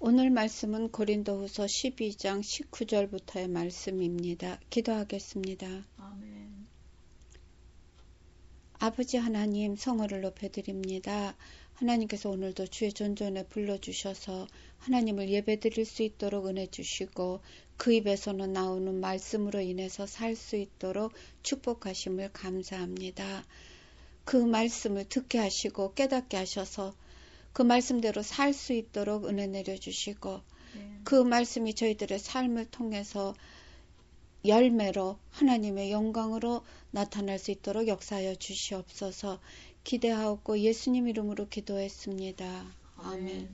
오늘 말씀은 고린도후서 12장 19절부터의 말씀입니다. 기도하겠습니다. 아멘. 아버지 하나님, 성호를 높여드립니다. 하나님께서 오늘도 주의 존전에 불러주셔서 하나님을 예배드릴 수 있도록 은혜 주시고 그 입에서는 나오는 말씀으로 인해서 살 수 있도록 축복하심을 감사합니다. 그 말씀을 듣게 하시고 깨닫게 하셔서 그 말씀대로 살 수 있도록 은혜 내려주시고 그 말씀이 저희들의 삶을 통해서 열매로 하나님의 영광으로 나타날 수 있도록 역사하여 주시옵소서. 기대하옵고 예수님 이름으로 기도했습니다. 아멘.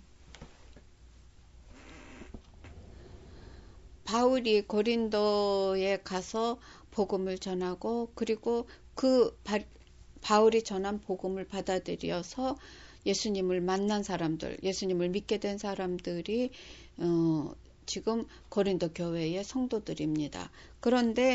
바울이 고린도에 가서 복음을 전하고 그리고 그 바울이 전한 복음을 받아들여서 예수님을 만난 사람들, 예수님을 믿게 된 사람들이 지금 고린도 교회의 성도들입니다. 그런데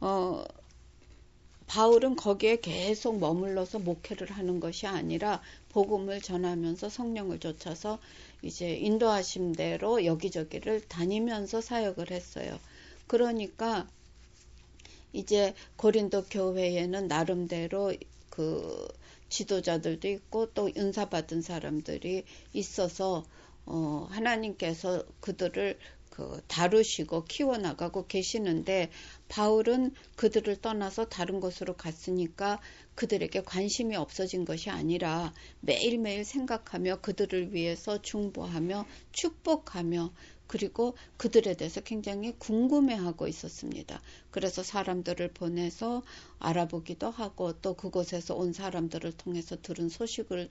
바울은 거기에 계속 머물러서 목회를 하는 것이 아니라 복음을 전하면서 성령을 쫓아서 이제 인도하심 대로 여기저기를 다니면서 사역을 했어요. 그러니까 이제 고린도 교회에는 나름대로 그 지도자들도 있고 또 은사 받은 사람들이 있어서 하나님께서 그들을 다루시고 키워나가고 계시는데 바울은 그들을 떠나서 다른 곳으로 갔으니까 그들에게 관심이 없어진 것이 아니라 매일매일 생각하며 그들을 위해서 중보하며 축복하며 그리고 그들에 대해서 굉장히 궁금해하고 있었습니다. 그래서 사람들을 보내서 알아보기도 하고 또 그곳에서 온 사람들을 통해서 들은 소식을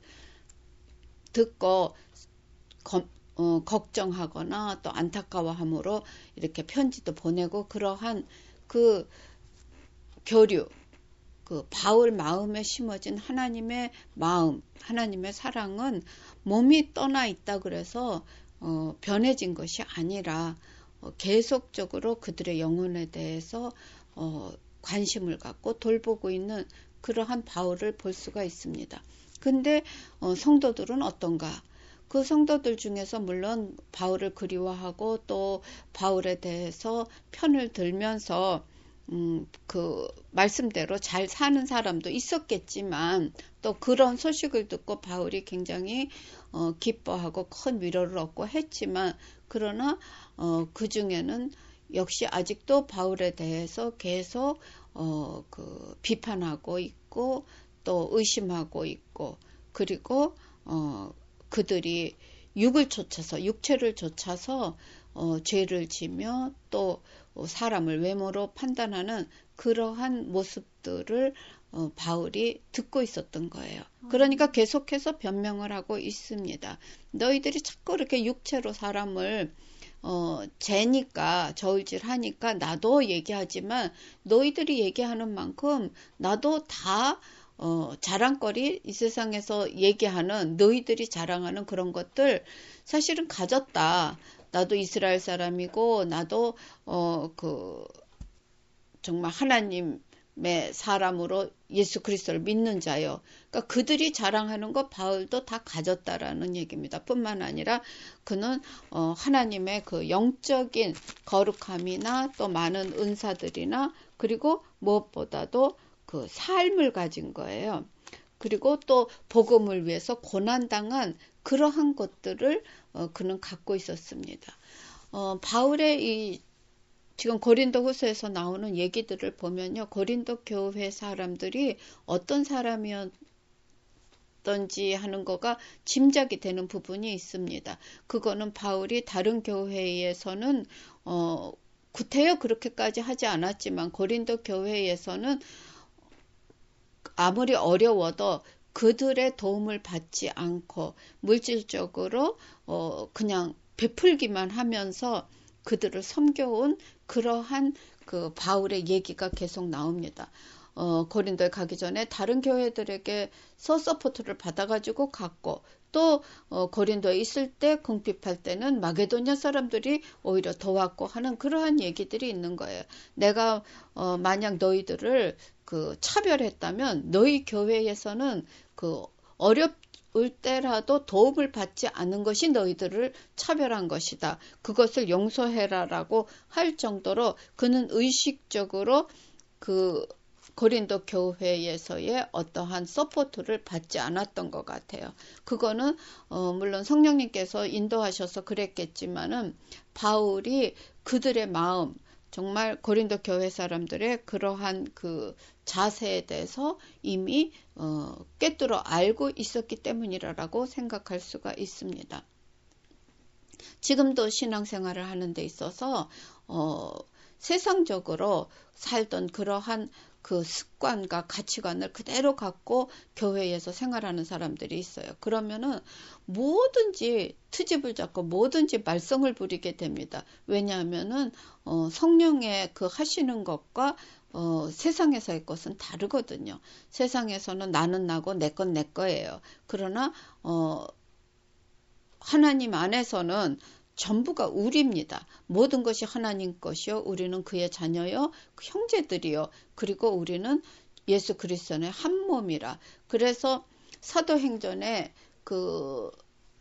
듣고 걱정하거나 또 안타까워함으로 이렇게 편지도 보내고 그러한 그 교류, 그 바울 마음에 심어진 하나님의 마음, 하나님의 사랑은 몸이 떠나 있다 그래서 변해진 것이 아니라 계속적으로 그들의 영혼에 대해서 관심을 갖고 돌보고 있는 그러한 바울을 볼 수가 있습니다. 근데 성도들은 어떤가? 그 성도들 중에서 물론 바울을 그리워하고 또 바울에 대해서 편을 들면서 그 말씀대로 잘 사는 사람도 있었겠지만 또 그런 소식을 듣고 바울이 굉장히 기뻐하고 큰 위로를 얻고 했지만 그러나 그 중에는 역시 아직도 바울에 대해서 계속 그 비판하고 있고 또 의심하고 있고 그리고 그들이 육체를 쫓아서 죄를 지며 또 사람을 외모로 판단하는 그러한 모습들을 바울이 듣고 있었던 거예요. 그러니까 계속해서 변명을 하고 있습니다. 너희들이 자꾸 이렇게 육체로 사람을 재니까 저울질하니까 나도 얘기하지만 너희들이 얘기하는 만큼 나도 다 자랑거리 이 세상에서 얘기하는 너희들이 자랑하는 그런 것들 사실은 가졌다. 나도 이스라엘 사람이고 나도 정말 하나님의 사람으로 예수 그리스도를 믿는 자요. 그러니까 그들이 자랑하는 거 바울도 다 가졌다라는 얘기입니다. 뿐만 아니라 그는 하나님의 그 영적인 거룩함이나 또 많은 은사들이나 그리고 무엇보다도 그 삶을 가진 거예요. 그리고 또 복음을 위해서 고난당한 그러한 것들을 그는 갖고 있었습니다. 바울의 지금 고린도 후서에서 나오는 얘기들을 보면요. 고린도 교회 사람들이 어떤 사람이었던지 하는 거가 짐작이 되는 부분이 있습니다. 그거는 바울이 다른 교회에서는 구태여 그렇게까지 하지 않았지만 고린도 교회에서는 아무리 어려워도 그들의 도움을 받지 않고 물질적으로 그냥 베풀기만 하면서 그들을 섬겨온 그러한 그 바울의 얘기가 계속 나옵니다. 고린도에 가기 전에 다른 교회들에게 서포트를 받아가지고 갔고 또 고린도에 있을 때 궁핍할 때는 마게도냐 사람들이 오히려 도왔고 하는 그러한 얘기들이 있는 거예요. 내가 만약 너희들을 그 차별했다면 너희 교회에서는 그 때라도 도움을 받지 않은 것이 너희들을 차별한 것이다. 그것을 용서해라라고 할 정도로 그는 의식적으로 그 고린도 교회에서의 어떠한 서포트를 받지 않았던 것 같아요. 그거는 물론 성령님께서 인도하셔서 그랬겠지만은 바울이 그들의 마음, 정말 고린도 교회 사람들의 그러한 그 자세에 대해서 이미 꿰뚫어 알고 있었기 때문이라고 생각할 수가 있습니다. 지금도 신앙생활을 하는 데 있어서 세상적으로 살던 그러한 그 습관과 가치관을 그대로 갖고 교회에서 생활하는 사람들이 있어요. 그러면은 뭐든지 트집을 잡고 뭐든지 말썽을 부리게 됩니다. 왜냐하면은 성령의 그 하시는 것과 세상에서의 것은 다르거든요. 세상에서는 나는 나고 내 건 내 거예요. 그러나 하나님 안에서는 전부가 우리입니다. 모든 것이 하나님 것이요. 우리는 그의 자녀요. 형제들이요. 그리고 우리는 예수 그리스도의 한 몸이라. 그래서 사도행전에 그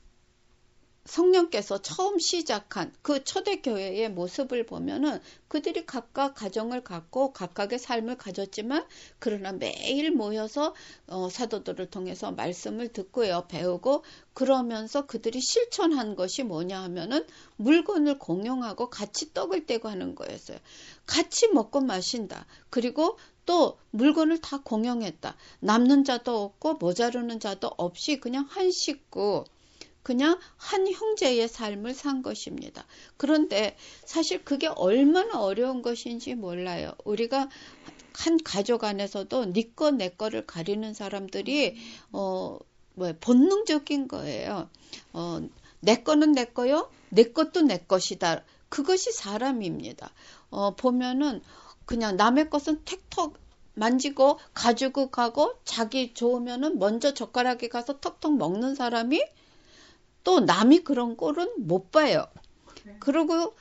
성령께서 처음 시작한 그 초대교회의 모습을 보면은 그들이 각각 가정을 갖고 각각의 삶을 가졌지만 그러나 매일 모여서 사도들을 통해서 말씀을 듣고요. 배우고 그러면서 그들이 실천한 것이 뭐냐 하면은 물건을 공용하고 같이 떡을 떼고 하는 거였어요. 같이 먹고 마신다. 그리고 또 물건을 다 공용했다. 남는 자도 없고 모자르는 자도 없이 그냥 한 식구 그냥 한 형제의 삶을 산 것입니다. 그런데 사실 그게 얼마나 어려운 것인지 몰라요. 우리가 한 가족 안에서도 네 거 내 거를 가리는 사람들이 본능적인 거예요. 내 거는 내 거요. 내 것도 내 것이다. 그것이 사람입니다. 보면은 그냥 남의 것은 택턱 만지고 가지고 가고 자기 좋으면은 먼저 젓가락에 가서 턱턱 먹는 사람이 또 남이 그런 꼴은 못 봐요. 그리고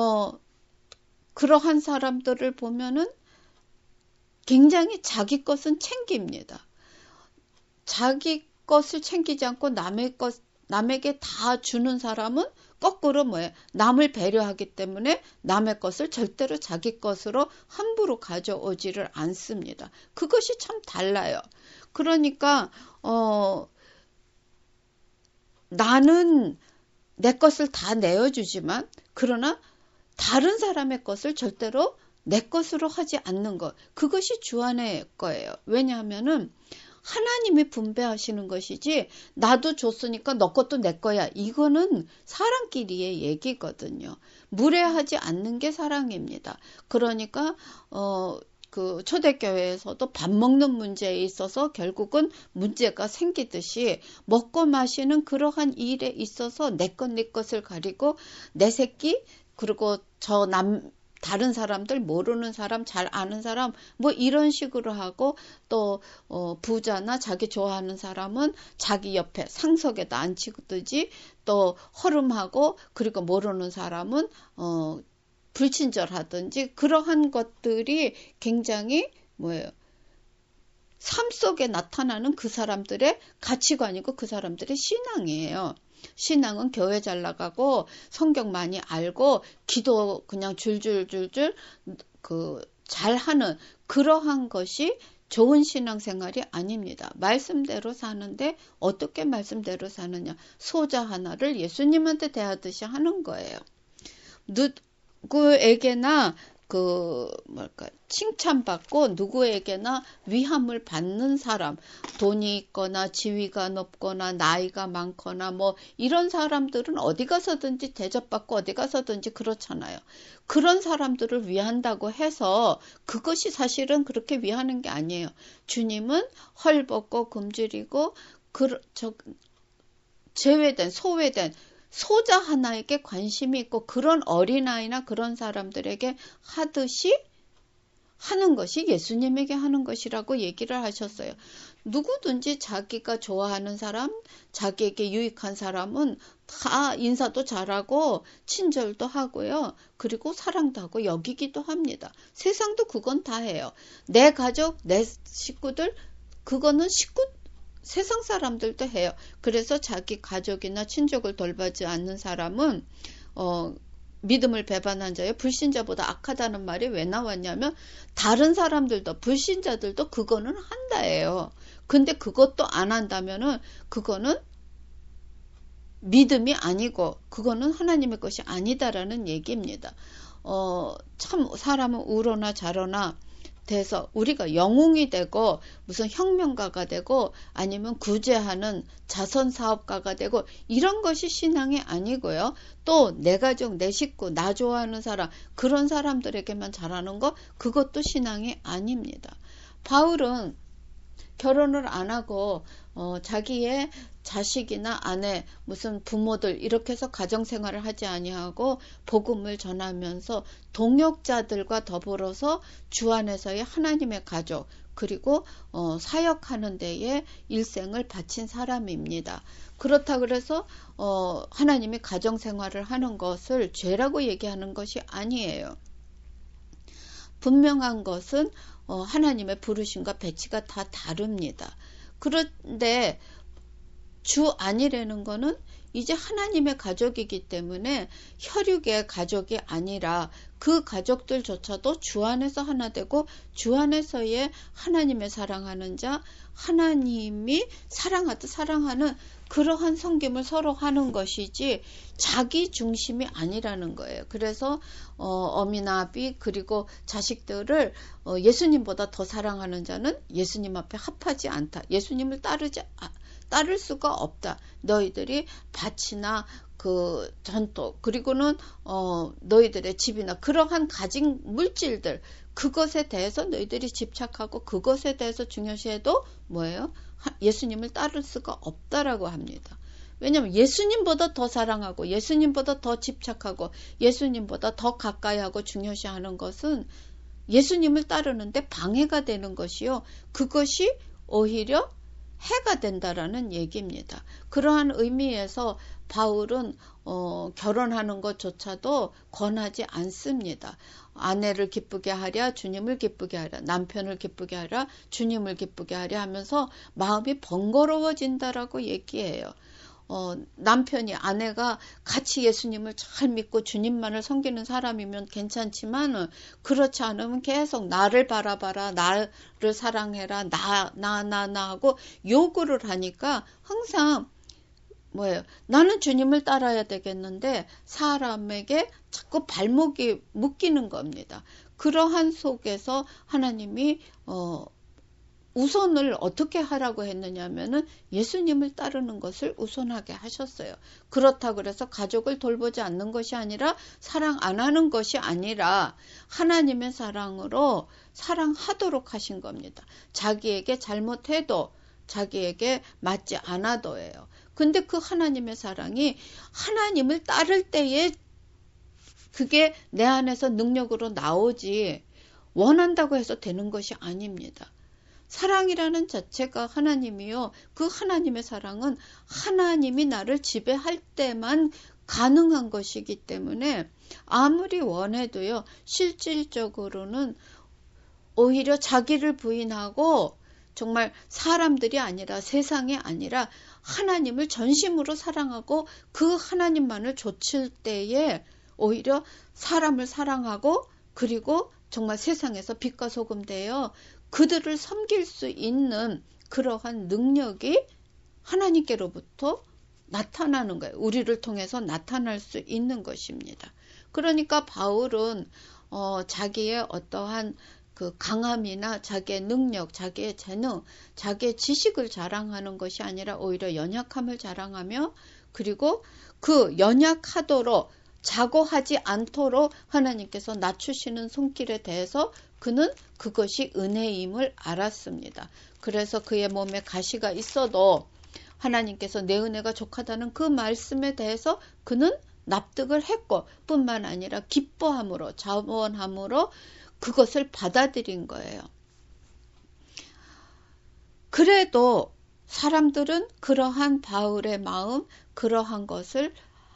그러한 사람들을 보면은 굉장히 자기 것은 챙깁니다. 자기 것을 챙기지 않고 남에게 다 주는 사람은 거꾸로 뭐예요? 남을 배려하기 때문에 남의 것을 절대로 자기 것으로 함부로 가져오지를 않습니다. 그것이 참 달라요. 그러니까 나는 내 것을 다 내어주지만 그러나 다른 사람의 것을 절대로 내 것으로 하지 않는 것. 그것이 주 안의 거예요. 왜냐하면은 하나님이 분배하시는 것이지 나도 줬으니까 너 것도 내 거야. 이거는 사람끼리의 얘기거든요. 무례하지 않는 게 사랑입니다. 그러니까 그 초대교회에서도 밥 먹는 문제에 있어서 결국은 문제가 생기듯이 먹고 마시는 그러한 일에 있어서 내 것을 가리고 내 새끼 그리고 다른 사람들 모르는 사람 잘 아는 사람 뭐 이런 식으로 하고 또 부자나 자기 좋아하는 사람은 자기 옆에 상석에다 앉히듯이 또 허름하고 그리고 모르는 사람은 불친절하든지 그러한 것들이 굉장히 삶 속에 나타나는 그 사람들의 가치관이고 그 사람들의 신앙이에요. 신앙은 교회 잘 나가고 성경 많이 알고 기도 그냥 줄줄줄줄 잘하는 그러한 것이 좋은 신앙생활이 아닙니다. 말씀대로 사는데 어떻게 말씀대로 사느냐. 소자 하나를 예수님한테 대하듯이 하는 거예요. 누구에게나 칭찬받고 누구에게나 위함을 받는 사람, 돈이 있거나 지위가 높거나 나이가 많거나 뭐 이런 사람들은 어디 가서든지 대접받고 어디 가서든지 그렇잖아요. 그런 사람들을 위한다고 해서 그것이 사실은 그렇게 위하는 게 아니에요. 주님은 헐벗고 굶주리고 제외된 소외된 소자 하나에게 관심이 있고 그런 어린아이나 그런 사람들에게 하듯이 하는 것이 예수님에게 하는 것이라고 얘기를 하셨어요. 누구든지 자기가 좋아하는 사람, 자기에게 유익한 사람은 다 인사도 잘하고 친절도 하고요. 그리고 사랑도 하고 여기기도 합니다. 세상도 그건 다 해요. 내 가족, 내 식구들, 그거는 세상 사람들도 해요. 그래서 자기 가족이나 친족을 돌보지 않는 사람은 믿음을 배반한 자여 불신자보다 악하다는 말이 왜 나왔냐면 다른 사람들도 불신자들도 그거는 한다예요. 근데 그것도 안 한다면은 그거는 믿음이 아니고 그거는 하나님의 것이 아니다라는 얘기입니다. 참 사람은 우로나 좌로나 돼서 우리가 영웅이 되고 무슨 혁명가가 되고 아니면 구제하는 자선사업가가 되고 이런 것이 신앙이 아니고요. 또 내 가족, 내 식구, 나 좋아하는 사람 그런 사람들에게만 잘하는 거 그것도 신앙이 아닙니다. 바울은 결혼을 안 하고 자기의 자식이나 아내, 무슨 부모들 이렇게 해서 가정생활을 하지 아니하고 복음을 전하면서 동역자들과 더불어서 주 안에서의 하나님의 가족 그리고 사역하는 데에 일생을 바친 사람입니다. 그렇다 그래서 하나님이 가정생활을 하는 것을 죄라고 얘기하는 것이 아니에요. 분명한 것은 하나님의 부르심과 배치가 다 다릅니다. 그런데 주 안이라는 거는 이제 하나님의 가족이기 때문에 혈육의 가족이 아니라 그 가족들조차도 주 안에서 하나 되고 주 안에서의 하나님의 사랑하는 자, 하나님이 사랑하듯 사랑하는 그러한 섬김을 서로 하는 것이지 자기 중심이 아니라는 거예요. 그래서 어미나 아비 그리고 자식들을 예수님보다 더 사랑하는 자는 예수님 앞에 합하지 않다. 예수님을 따를 수가 없다. 너희들이 밭이나 그 전토 그리고는 너희들의 집이나 그러한 가진 물질들 그것에 대해서 너희들이 집착하고 그것에 대해서 중요시해도 뭐예요? 예수님을 따를 수가 없다라고 합니다. 왜냐하면 예수님보다 더 사랑하고 예수님보다 더 집착하고 예수님보다 더 가까이 하고 중요시하는 것은 예수님을 따르는데 방해가 되는 것이요. 그것이 오히려 해가 된다라는 얘기입니다. 그러한 의미에서 바울은 결혼하는 것조차도 권하지 않습니다. 아내를 기쁘게 하랴 주님을 기쁘게 하랴 남편을 기쁘게 하랴 주님을 기쁘게 하랴 하면서 마음이 번거로워진다라고 얘기해요. 남편이 아내가 같이 예수님을 잘 믿고 주님만을 섬기는 사람이면 괜찮지만 그렇지 않으면 계속 나를 바라봐라 나를 사랑해라 나 하고 요구를 하니까 항상 뭐예요? 나는 주님을 따라야 되겠는데 사람에게 자꾸 발목이 묶이는 겁니다. 그러한 속에서 하나님이 우선을 어떻게 하라고 했느냐면은 예수님을 따르는 것을 우선하게 하셨어요. 그렇다고 그래서 가족을 돌보지 않는 것이 아니라 사랑 안 하는 것이 아니라 하나님의 사랑으로 사랑하도록 하신 겁니다. 자기에게 잘못해도 자기에게 맞지 않아도예요. 근데 그 하나님의 사랑이 하나님을 따를 때에 그게 내 안에서 능력으로 나오지 원한다고 해서 되는 것이 아닙니다. 사랑이라는 자체가 하나님이요. 그 하나님의 사랑은 하나님이 나를 지배할 때만 가능한 것이기 때문에 아무리 원해도요. 실질적으로는 오히려 자기를 부인하고 정말 사람들이 아니라 세상이 아니라 하나님을 전심으로 사랑하고 그 하나님만을 좇을 때에 오히려 사람을 사랑하고 그리고 정말 세상에서 빛과 소금 되어 그들을 섬길 수 있는 그러한 능력이 하나님께로부터 나타나는 거예요. 우리를 통해서 나타날 수 있는 것입니다. 그러니까 바울은 자기의 어떠한 그 강함이나 자기의 능력, 자기의 재능, 자기의 지식을 자랑하는 것이 아니라 오히려 연약함을 자랑하며 그리고 그 연약하도록 자고하지 않도록 하나님께서 낮추시는 손길에 대해서 그는 그것이 은혜임을 알았습니다. 그래서 그의 몸에 가시가 있어도 하나님께서 내 은혜가 족하다는 그 말씀에 대해서 그는 납득을 했고 뿐만 아니라 기뻐함으로 자원함으로 그것을 받아들인 거예요. 그래도 사람들은 그러한 바울의 마음, 그러한 것을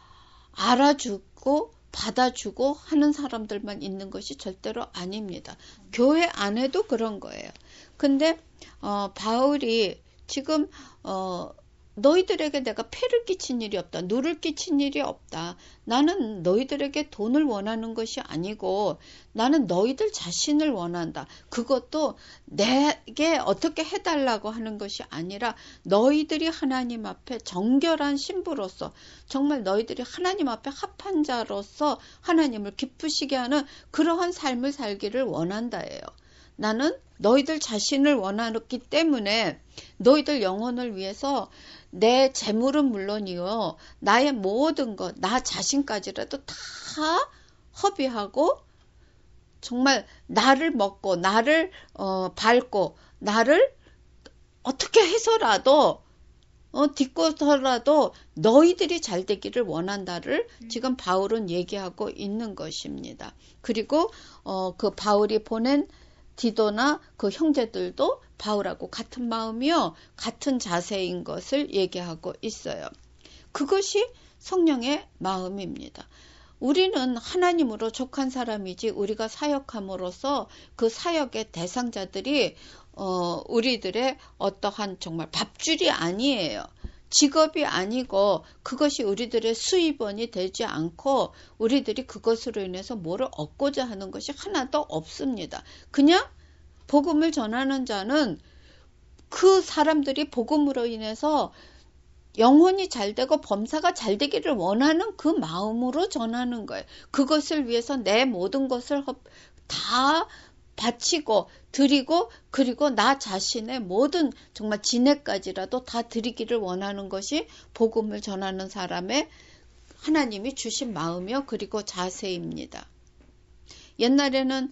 알아주고 받아주고 하는 사람들만 있는 것이 절대로 아닙니다. 교회 안에도 그런 거예요. 근데 바울이 지금 너희들에게 내가 폐를 끼친 일이 없다. 누를 끼친 일이 없다. 나는 너희들에게 돈을 원하는 것이 아니고 나는 너희들 자신을 원한다. 그것도 내게 어떻게 해달라고 하는 것이 아니라 너희들이 하나님 앞에 정결한 신부로서 정말 너희들이 하나님 앞에 합한 자로서 하나님을 기쁘시게 하는 그러한 삶을 살기를 원한다예요. 나는 너희들 자신을 원하기 때문에 너희들 영혼을 위해서 내 재물은 물론이요. 나의 모든 것, 나 자신까지라도 다 허비하고 정말 나를 먹고 나를 밟고 나를 어떻게 해서라도 딛고서라도 너희들이 잘 되기를 원한다를 지금 바울은 얘기하고 있는 것입니다. 그리고 그 바울이 보낸 디도나 그 형제들도 바울하고 같은 마음이요, 같은 자세인 것을 얘기하고 있어요. 그것이 성령의 마음입니다. 우리는 하나님으로 족한 사람이지 우리가 사역함으로써 그 사역의 대상자들이 우리들의 어떠한 정말 밥줄이 아니에요. 직업이 아니고 그것이 우리들의 수입원이 되지 않고 우리들이 그것으로 인해서 뭐를 얻고자 하는 것이 하나도 없습니다. 그냥 복음을 전하는 자는 그 사람들이 복음으로 인해서 영혼이 잘 되고 범사가 잘 되기를 원하는 그 마음으로 전하는 거예요. 그것을 위해서 내 모든 것을 다 바치고 드리고 그리고 나 자신의 모든 정말 진액까지라도 다 드리기를 원하는 것이 복음을 전하는 사람의 하나님이 주신 마음이요. 그리고 자세입니다. 옛날에는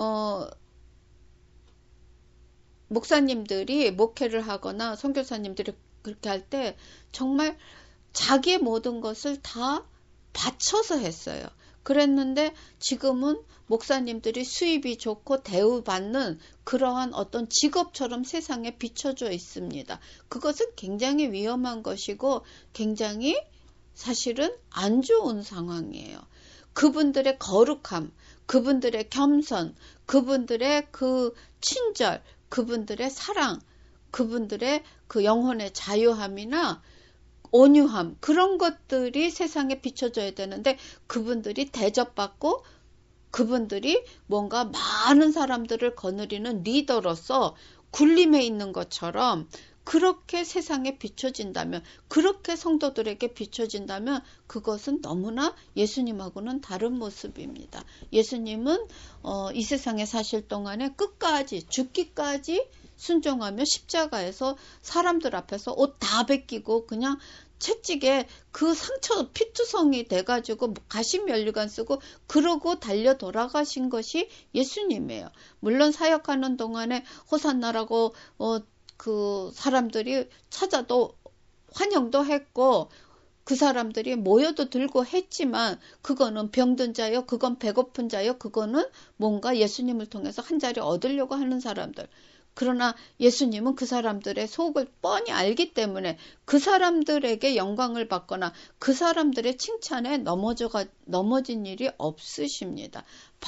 목사님들이 목회를 하거나 선교사님들이 그렇게 할 때 정말 자기의 모든 것을 다 바쳐서 했어요. 그랬는데 지금은 목사님들이 수입이 좋고 대우받는 그러한 어떤 직업처럼 세상에 비춰져 있습니다. 그것은 굉장히 위험한 것이고 굉장히 사실은 안 좋은 상황이에요. 그분들의 거룩함, 그분들의 겸손, 그분들의 그 친절, 그분들의 사랑, 그분들의 그 영혼의 자유함이나 온유함, 그런 것들이 세상에 비춰져야 되는데 그분들이 대접받고 그분들이 뭔가 많은 사람들을 거느리는 리더로서 군림해 있는 것처럼 그렇게 세상에 비춰진다면, 그렇게 성도들에게 비춰진다면 그것은 너무나 예수님하고는 다른 모습입니다. 예수님은 이 세상에 사실 동안에 끝까지 죽기까지 순종하며 십자가에서 사람들 앞에서 옷 다 벗기고 그냥 채찍에 그 상처 피투성이 돼가지고 가시면류관 쓰고 그러고 달려 돌아가신 것이 예수님이에요. 물론 사역하는 동안에 호산나라고 그 사람들이 찾아도 환영도 했고 그 사람들이 모여도 들고 했지만 그거는 병든 자요, 그건 배고픈 자요, 그거는 뭔가 예수님을 통해서 한 자리 얻으려고 하는 사람들. 그러나 예수님은 그 사람들의 속을 뻔히 알기 때문에 그 사람들에게 영광을 받거나 그 사람들의 칭찬에 넘어진 일이 없으십니다.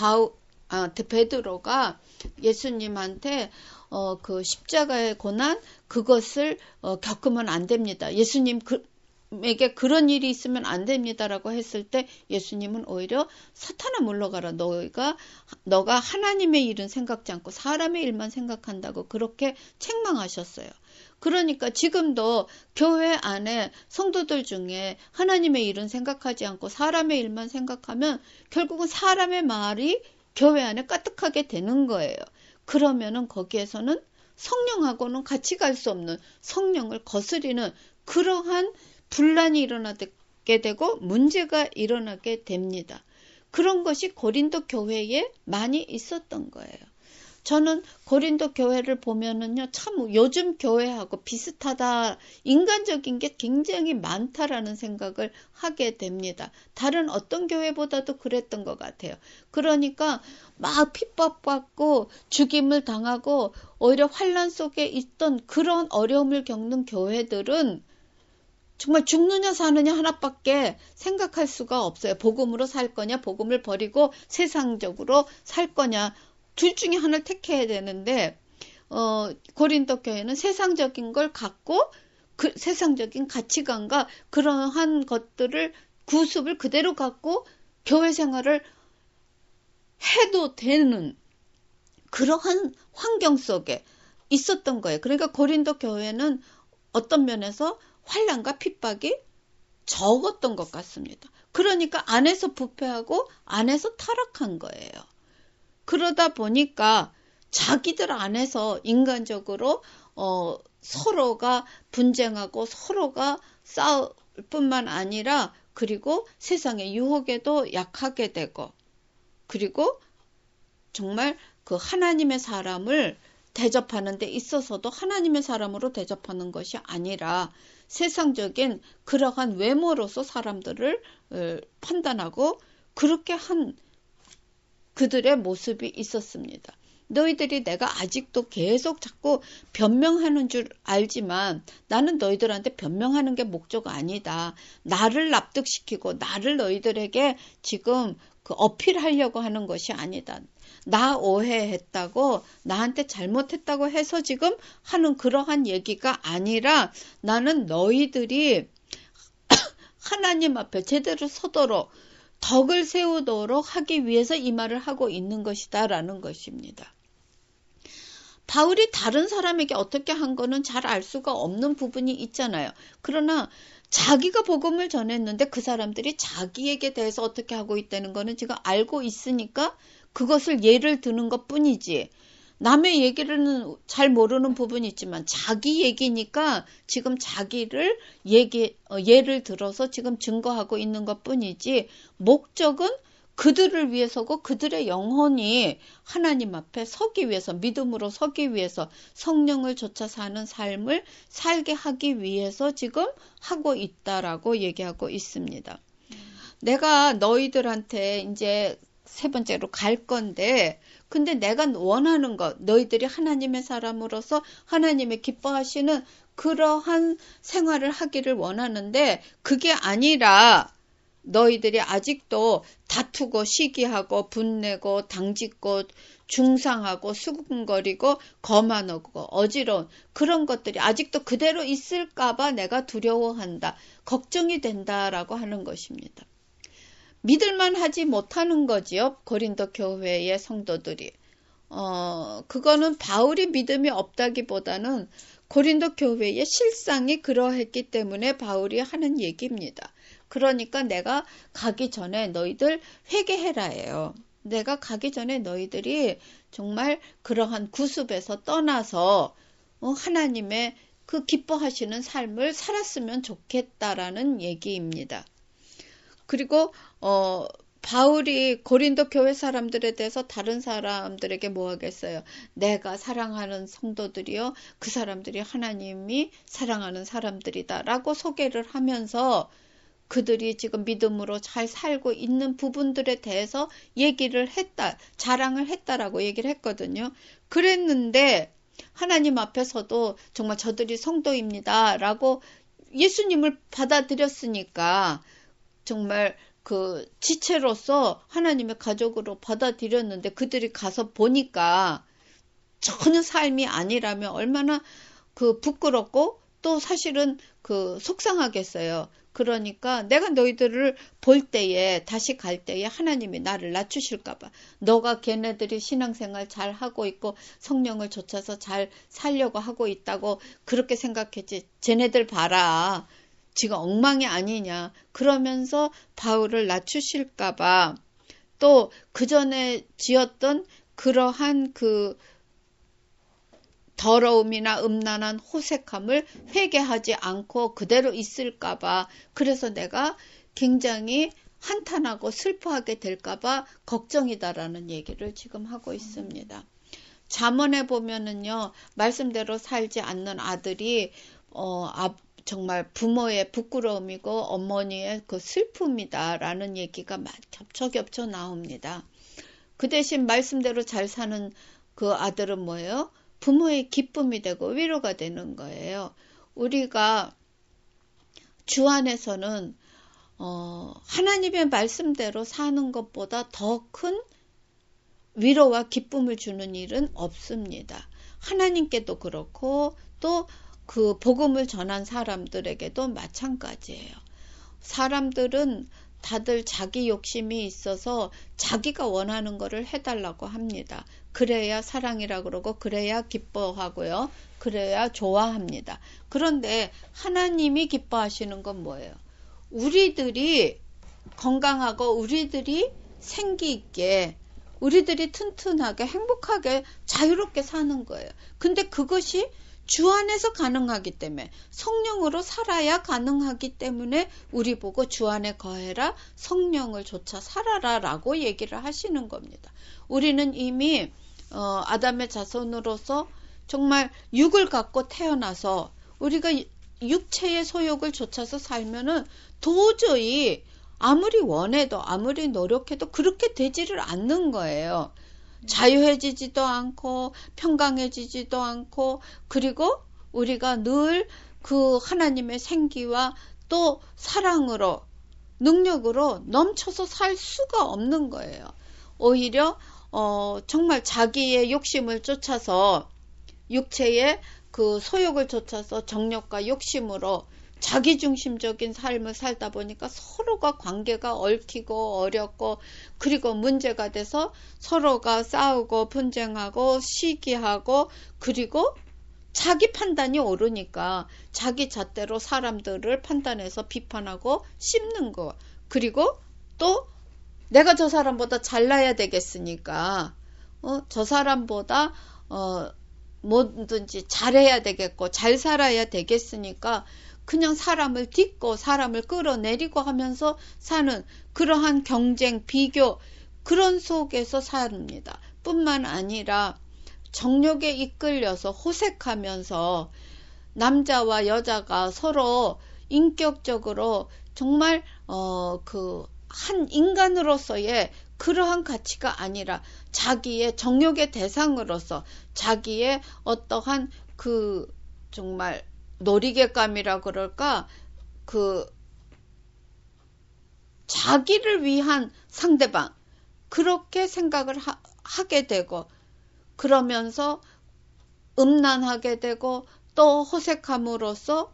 베드로가 예수님한테 그 십자가의 고난 그것을 겪으면 안 됩니다. 예수님에게 그런 일이 있으면 안 됩니다라고 했을 때 예수님은 오히려 사탄아 물러가라. 너가 하나님의 일은 생각지 않고 사람의 일만 생각한다고 그렇게 책망하셨어요. 그러니까 지금도 교회 안에 성도들 중에 하나님의 일은 생각하지 않고 사람의 일만 생각하면 결국은 사람의 말이 교회 안에 까뜩하게 되는 거예요. 그러면은 거기에서는 성령하고는 같이 갈 수 없는 성령을 거스리는 그러한 분란이 일어나게 되고 문제가 일어나게 됩니다. 그런 것이 고린도 교회에 많이 있었던 거예요. 저는 고린도 교회를 보면은요, 참 요즘 교회하고 비슷하다, 인간적인 게 굉장히 많다라는 생각을 하게 됩니다. 다른 어떤 교회보다도 그랬던 것 같아요. 그러니까 막 핍박받고 죽임을 당하고 오히려 환난 속에 있던 그런 어려움을 겪는 교회들은 정말 죽느냐 사느냐 하나밖에 생각할 수가 없어요. 복음으로 살 거냐, 복음을 버리고 세상적으로 살 거냐, 둘 중에 하나를 택해야 되는데 고린도 교회는 세상적인 걸 갖고 그 세상적인 가치관과 그러한 것들을 구습을 그대로 갖고 교회 생활을 해도 되는 그러한 환경 속에 있었던 거예요. 그러니까 고린도 교회는 어떤 면에서 환난과 핍박이 적었던 것 같습니다. 그러니까 안에서 부패하고 안에서 타락한 거예요. 그러다 보니까 자기들 안에서 인간적으로 서로가 분쟁하고 서로가 싸울 뿐만 아니라 그리고 세상의 유혹에도 약하게 되고 그리고 정말 그 하나님의 사람을 대접하는 데 있어서도 하나님의 사람으로 대접하는 것이 아니라 세상적인 그러한 외모로서 사람들을 판단하고 그렇게 한 그들의 모습이 있었습니다. 너희들이 내가 아직도 계속 자꾸 변명하는 줄 알지만 나는 너희들한테 변명하는 게 목적 아니다. 나를 납득시키고 나를 너희들에게 지금 그 어필하려고 하는 것이 아니다. 나 오해했다고 나한테 잘못했다고 해서 지금 하는 그러한 얘기가 아니라 나는 너희들이 하나님 앞에 제대로 서도록 덕을 세우도록 하기 위해서 이 말을 하고 있는 것이다 라는 것입니다. 바울이 다른 사람에게 어떻게 한 거는 잘 알 수가 없는 부분이 있잖아요. 그러나 자기가 복음을 전했는데 그 사람들이 자기에게 대해서 어떻게 하고 있다는 거는 지금 알고 있으니까 그것을 예를 드는 것 뿐이지. 남의 얘기는 잘 모르는 부분이 있지만 자기 얘기니까 지금 자기를 예를 들어서 지금 증거하고 있는 것 뿐이지 목적은 그들을 위해서고 그들의 영혼이 하나님 앞에 서기 위해서 믿음으로 서기 위해서 성령을 좇아 사는 삶을 살게 하기 위해서 지금 하고 있다라고 얘기하고 있습니다. 내가 너희들한테 이제 세 번째로 갈 건데 근데 내가 원하는 것 너희들이 하나님의 사람으로서 하나님의 기뻐하시는 그러한 생활을 하기를 원하는데 그게 아니라 너희들이 아직도 다투고 시기하고 분내고 당짓고 중상하고 수군거리고 거만하고 어지러운 그런 것들이 아직도 그대로 있을까봐 내가 두려워한다. 걱정이 된다라고 하는 것입니다. 믿을만 하지 못하는 거지요. 고린도 교회의 성도들이. 그거는 바울이 믿음이 없다기보다는 고린도 교회의 실상이 그러했기 때문에 바울이 하는 얘기입니다. 그러니까 내가 가기 전에 너희들 회개해라예요. 내가 가기 전에 너희들이 정말 그러한 구습에서 떠나서 하나님의 그 기뻐하시는 삶을 살았으면 좋겠다라는 얘기입니다. 그리고 바울이 고린도 교회 사람들에 대해서 다른 사람들에게 뭐 하겠어요? 내가 사랑하는 성도들이요. 그 사람들이 하나님이 사랑하는 사람들이다 라고 소개를 하면서 그들이 지금 믿음으로 잘 살고 있는 부분들에 대해서 얘기를 했다. 자랑을 했다라고 얘기를 했거든요. 그랬는데 하나님 앞에서도 정말 저들이 성도입니다 라고 예수님을 받아들였으니까 정말 그 지체로서 하나님의 가족으로 받아들였는데 그들이 가서 보니까 전혀 삶이 아니라면 얼마나 그 부끄럽고 또 사실은 그 속상하겠어요. 그러니까 내가 너희들을 볼 때에 다시 갈 때에 하나님이 나를 낮추실까봐 너가 걔네들이 신앙생활 잘 하고 있고 성령을 좇아서 잘 살려고 하고 있다고 그렇게 생각했지. 쟤네들 봐라. 지금 엉망이 아니냐. 그러면서 바울을 낮추실까봐 또 그 전에 지었던 그러한 그 더러움이나 음란한 호색함을 회개하지 않고 그대로 있을까봐 그래서 내가 굉장히 한탄하고 슬퍼하게 될까봐 걱정이다라는 얘기를 지금 하고 있습니다. 잠언에 보면은요 말씀대로 살지 않는 아들이 정말 부모의 부끄러움이고 어머니의 그 슬픔이다라는 얘기가 겹쳐 나옵니다. 그 대신 말씀대로 잘 사는 그 아들은 뭐예요? 부모의 기쁨이 되고 위로가 되는 거예요. 우리가 주 안에서는 하나님의 말씀대로 사는 것보다 더 큰 위로와 기쁨을 주는 일은 없습니다. 하나님께도 그렇고 또 그 복음을 전한 사람들에게도 마찬가지예요. 사람들은 다들 자기 욕심이 있어서 자기가 원하는 거를 해달라고 합니다. 그래야 사랑이라 그러고 그래야 기뻐하고요. 그래야 좋아합니다. 그런데 하나님이 기뻐하시는 건 뭐예요? 우리들이 건강하고 우리들이 생기 있게 우리들이 튼튼하게 행복하게 자유롭게 사는 거예요. 근데 그것이 주 안에서 가능하기 때문에 성령으로 살아야 가능하기 때문에 우리 보고 주 안에 거해라 성령을 조차 살아라 라고 얘기를 하시는 겁니다. 우리는 이미 아담의 자손으로서 정말 육을 갖고 태어나서 우리가 육체의 소욕을 좇아서 살면은 도저히 아무리 원해도 아무리 노력해도 그렇게 되지를 않는 거예요. 자유해지지도 않고 평강해지지도 않고 그리고 우리가 늘 그 하나님의 생기와 또 사랑으로 능력으로 넘쳐서 살 수가 없는 거예요. 오히려 정말 자기의 욕심을 쫓아서 육체의 그 소욕을 쫓아서 정욕과 욕심으로 자기중심적인 삶을 살다 보니까 서로가 관계가 얽히고 어렵고 그리고 문제가 돼서 서로가 싸우고 분쟁하고 시기하고 그리고 자기 판단이 옳으니까 자기 잣대로 사람들을 판단해서 비판하고 씹는 거. 그리고 또 내가 저 사람보다 잘나야 되겠으니까 저 사람보다 뭐든지 잘해야 되겠고 잘 살아야 되겠으니까 그냥 사람을 딛고 사람을 끌어내리고 하면서 사는 그러한 경쟁, 비교 그런 속에서 삽니다. 뿐만 아니라 정욕에 이끌려서 호색하면서 남자와 여자가 서로 인격적으로 정말 한 인간으로서의 그러한 가치가 아니라 자기의 정욕의 대상으로서 자기의 어떠한 그 정말 놀이개감이라 그럴까 자기를 위한 상대방 그렇게 생각을 하게 되고 그러면서 음란하게 되고 또 호색함으로써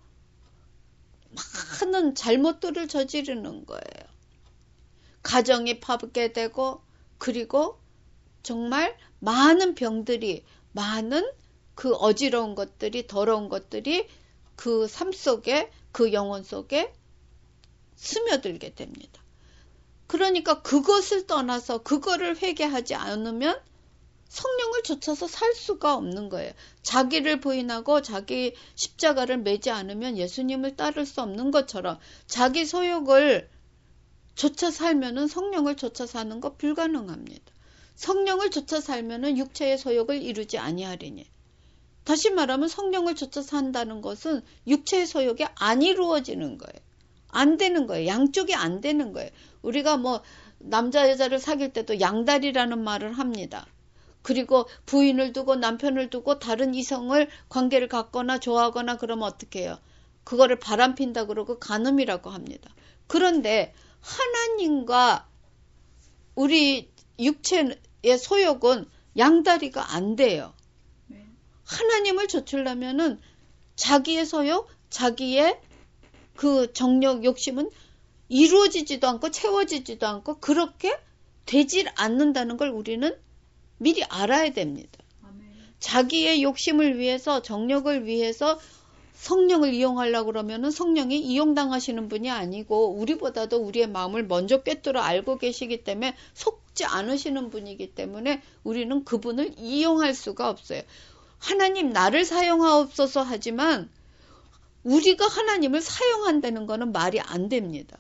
많은 잘못들을 저지르는 거예요. 가정이 파괴 되고 그리고 정말 많은 병들이 많은 그 어지러운 것들이 더러운 것들이 그 삶 속에 그 영혼 속에 스며들게 됩니다. 그러니까 그것을 떠나서 그거를 회개하지 않으면 성령을 좇아서 살 수가 없는 거예요. 자기를 부인하고 자기 십자가를 매지 않으면 예수님을 따를 수 없는 것처럼 자기 소욕을 좇아 살면은 성령을 좇아 사는 거 불가능합니다. 성령을 좇아 살면은 육체의 소욕을 이루지 아니하리니. 다시 말하면 성령을 좇아 산다는 것은 육체의 소욕이 안 이루어지는 거예요. 안 되는 거예요. 양쪽이 안 되는 거예요. 우리가 뭐 남자 여자를 사귈 때도 양다리라는 말을 합니다. 그리고 부인을 두고 남편을 두고 다른 이성을 관계를 갖거나 좋아하거나 그러면 어떻게 해요? 그거를 바람핀다 그러고 간음이라고 합니다. 그런데 하나님과 우리 육체의 소욕은 양다리가 안 돼요. 하나님을 좇으려면은 자기의 소욕, 자기의 그 정욕, 욕심은 이루어지지도 않고 채워지지도 않고 그렇게 되질 않는다는 걸 우리는 미리 알아야 됩니다. 자기의 욕심을 위해서 정욕을 위해서 성령을 이용하려고 그러면은 성령이 이용당하시는 분이 아니고 우리보다도 우리의 마음을 먼저 꿰뚫어 알고 계시기 때문에 속지 않으시는 분이기 때문에 우리는 그분을 이용할 수가 없어요. 하나님 나를 사용하옵소서 하지만 우리가 하나님을 사용한다는 것은 말이 안 됩니다.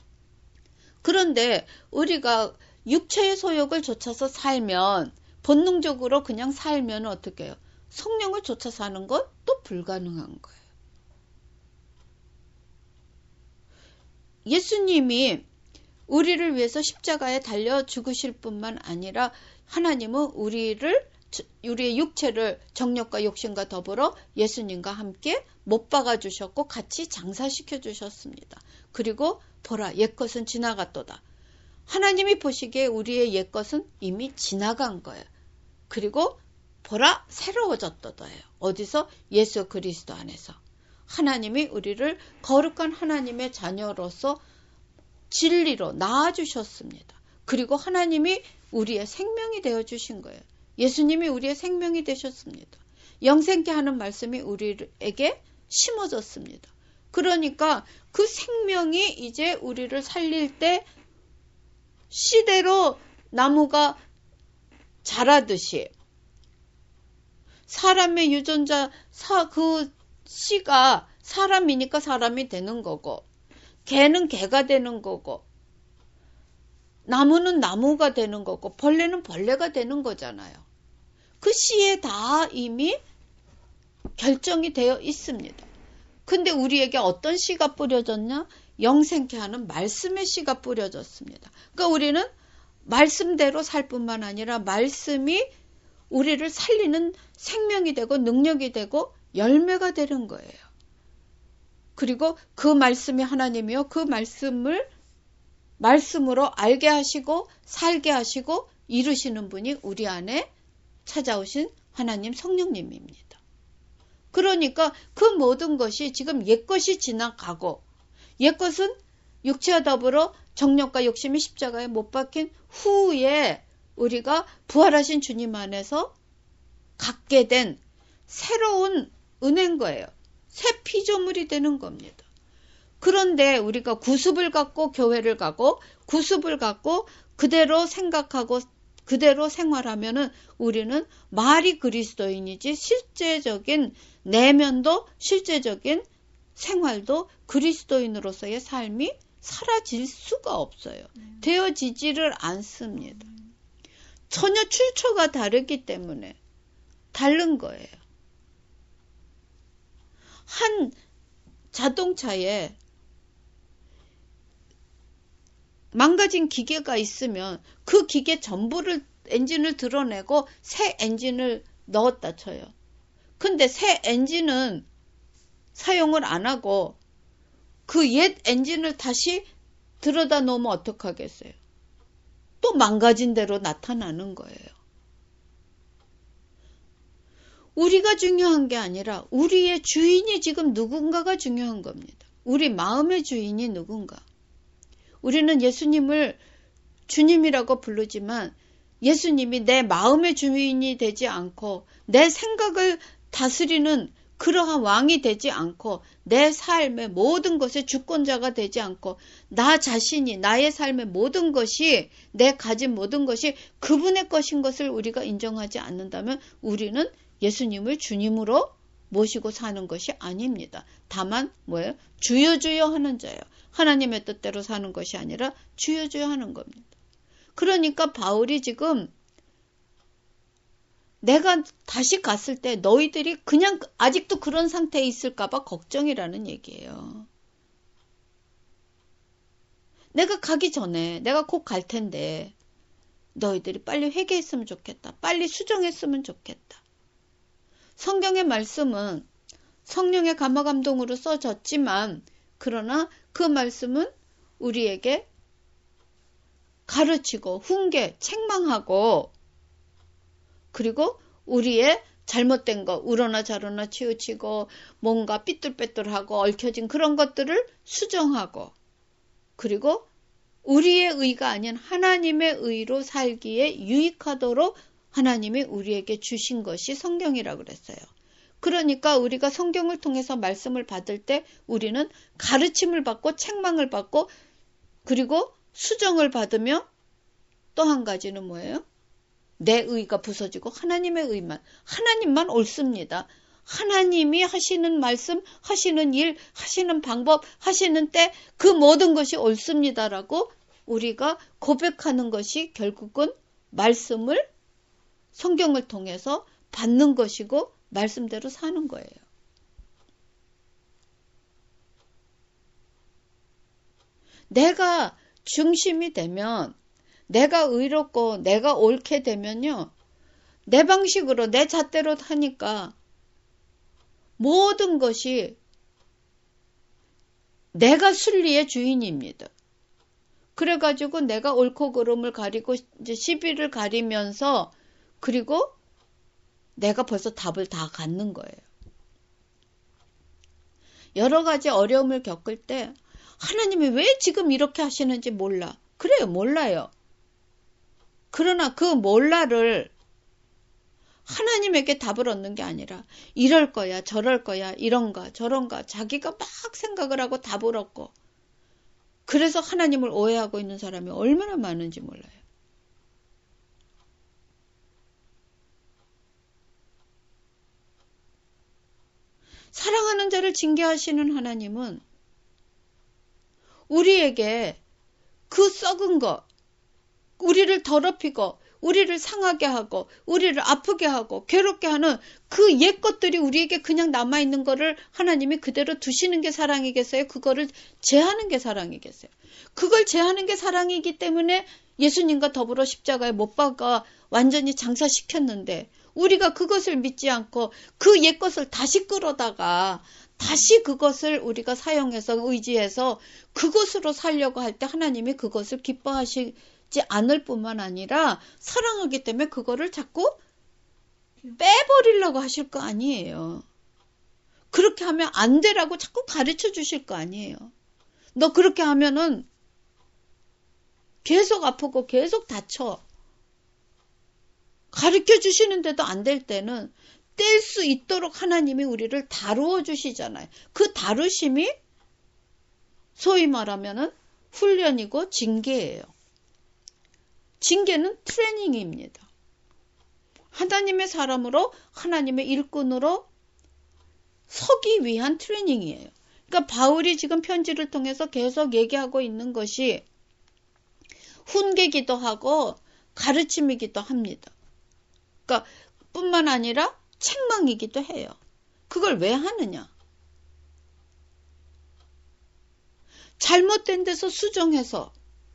그런데 우리가 육체의 소욕을 좇아서 살면 본능적으로 그냥 살면 어떻게 해요? 성령을 좇아 사는 건 또 불가능한 거예요. 예수님이 우리를 위해서 십자가에 달려 죽으실 뿐만 아니라 하나님은 우리의 육체를 정욕과 욕심과 더불어 예수님과 함께 못 박아 주셨고 같이 장사시켜 주셨습니다. 그리고 보라 옛것은 지나갔도다. 하나님이 보시기에 우리의 옛것은 이미 지나간 거예요. 그리고 보라 새로워졌도다예요. 어디서? 예수 그리스도 안에서. 하나님이 우리를 거룩한 하나님의 자녀로서 진리로 낳아주셨습니다. 그리고 하나님이 우리의 생명이 되어주신 거예요. 예수님이 우리의 생명이 되셨습니다. 영생케 하는 말씀이 우리에게 심어졌습니다. 그러니까 그 생명이 이제 우리를 살릴 때 씨대로 나무가 자라듯이 사람의 유전자 그 씨가 사람이니까 사람이 되는 거고 개는 개가 되는 거고 나무는 나무가 되는 거고 벌레는 벌레가 되는 거잖아요. 그 씨에 다 이미 결정이 되어 있습니다. 근데 우리에게 어떤 씨가 뿌려졌냐? 영생케 하는 말씀의 씨가 뿌려졌습니다. 그러니까 우리는 말씀대로 살 뿐만 아니라 말씀이 우리를 살리는 생명이 되고 능력이 되고 열매가 되는 거예요. 그리고 그 말씀이 하나님이요. 그 말씀으로 알게 하시고 살게 하시고 이루시는 분이 우리 안에 찾아오신 하나님 성령님입니다. 그러니까 그 모든 것이 지금 옛것이 지나가고 옛것은 육체와 더불어 정욕과 욕심이 십자가에 못 박힌 후에 우리가 부활하신 주님 안에서 갖게 된 새로운 은혜인 거예요. 새 피조물이 되는 겁니다. 그런데 우리가 구습을 갖고 교회를 가고 구습을 갖고 그대로 생각하고 그대로 생활하면은 우리는 말이 그리스도인이지 실제적인 내면도 실제적인 생활도 그리스도인으로서의 삶이 사라질 수가 없어요. 되어지지를 않습니다. 전혀 출처가 다르기 때문에 다른 거예요. 한 자동차에 망가진 기계가 있으면 그 기계 전부를 엔진을 드러내고 새 엔진을 넣었다 쳐요. 근데 새 엔진은 사용을 안 하고 그 옛 엔진을 다시 들여다 놓으면 어떡하겠어요? 또 망가진 대로 나타나는 거예요. 우리가 중요한 게 아니라 우리의 주인이 지금 누군가가 중요한 겁니다. 우리 마음의 주인이 누군가. 우리는 예수님을 주님이라고 부르지만 예수님이 내 마음의 주인이 되지 않고 내 생각을 다스리는 그러한 왕이 되지 않고 내 삶의 모든 것의 주권자가 되지 않고 나 자신이 나의 삶의 모든 것이 내 가진 모든 것이 그분의 것인 것을 우리가 인정하지 않는다면 우리는 예수님을 주님으로 모시고 사는 것이 아닙니다. 다만 뭐예요? 주여 주여 하는 자예요. 하나님의 뜻대로 사는 것이 아니라 주여 주여 하는 겁니다. 그러니까 바울이 지금 내가 다시 갔을 때 너희들이 그냥 아직도 그런 상태에 있을까봐 걱정이라는 얘기예요. 내가 가기 전에 내가 곧 갈 텐데 너희들이 빨리 회개했으면 좋겠다. 빨리 수정했으면 좋겠다. 성경의 말씀은 성령의 감화감동으로 써졌지만 그러나 그 말씀은 우리에게 가르치고 훈계, 책망하고 그리고 우리의 잘못된 거, 우러나 자러나 치우치고 뭔가 삐뚤빼뚤하고 얽혀진 그런 것들을 수정하고 그리고 우리의 의가 아닌 하나님의 의로 살기에 유익하도록 하나님이 우리에게 주신 것이 성경이라고 그랬어요. 그러니까 우리가 성경을 통해서 말씀을 받을 때 우리는 가르침을 받고 책망을 받고 그리고 수정을 받으며 또 한 가지는 뭐예요? 내 의가 부서지고 하나님만 옳습니다. 하나님이 하시는 말씀, 하시는 일, 하시는 방법, 하시는 때 그 모든 것이 옳습니다라고 우리가 고백하는 것이 결국은 말씀을 성경을 통해서 받는 것이고 말씀대로 사는 거예요. 내가 중심이 되면 내가 의롭고 내가 옳게 되면요. 내 방식으로 내 잣대로 하니까 모든 것이 내가 순리의 주인입니다. 그래가지고 내가 옳고 그름을 가리고 이제 시비를 가리면서 그리고 내가 벌써 답을 다 갖는 거예요. 여러 가지 어려움을 겪을 때 하나님이 왜 지금 이렇게 하시는지 몰라. 그래요, 몰라요. 그러나 그 몰라를 하나님에게 답을 얻는 게 아니라 이럴 거야, 저럴 거야, 이런가, 저런가 자기가 막 생각을 하고 답을 얻고 그래서 하나님을 오해하고 있는 사람이 얼마나 많은지 몰라요. 사랑하는 자를 징계하시는 하나님은 우리에게 그 썩은 것, 우리를 더럽히고 우리를 상하게 하고 우리를 아프게 하고 괴롭게 하는 그 옛 것들이 우리에게 그냥 남아있는 거를 하나님이 그대로 두시는 게 사랑이겠어요? 그거를 제하는 게 사랑이겠어요? 그걸 제하는 게 사랑이기 때문에 예수님과 더불어 십자가에 못 박아 완전히 장사시켰는데 우리가 그것을 믿지 않고 그 옛 것을 다시 끌어다가 다시 그것을 우리가 사용해서 의지해서 그것으로 살려고 할 때 하나님이 그것을 기뻐하시지 않을 뿐만 아니라 사랑하기 때문에 그거를 자꾸 빼버리려고 하실 거 아니에요. 그렇게 하면 안 되라고 자꾸 가르쳐 주실 거 아니에요. 너 그렇게 하면은 계속 아프고 계속 다쳐. 가르쳐 주시는데도 안 될 때는 뗄 수 있도록 하나님이 우리를 다루어 주시잖아요. 그 다루심이 소위 말하면은 훈련이고 징계예요. 징계는 트레이닝입니다. 하나님의 사람으로 하나님의 일꾼으로 서기 위한 트레이닝이에요. 그러니까 바울이 지금 편지를 통해서 계속 얘기하고 있는 것이 훈계기도 하고 가르침이기도 합니다. 그러니까 뿐만 아니라 책망이기도 해요. 그걸 왜 하느냐? 잘못된 데서 수정해서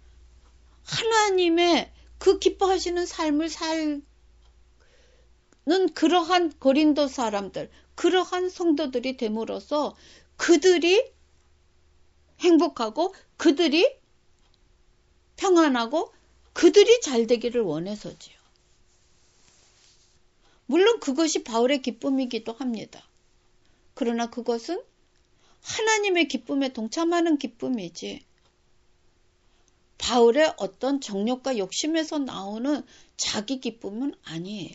하나님의 그 기뻐하시는 삶을 살는 그러한 고린도 사람들, 그러한 성도들이 됨으로써 그들이 행복하고 그들이 평안하고 그들이 잘 되기를 원해서지요. 물론 그것이 바울의 기쁨이기도 합니다. 그러나 그것은 하나님의 기쁨에 동참하는 기쁨이지 바울의 어떤 정욕과 욕심에서 나오는 자기 기쁨은 아니에요.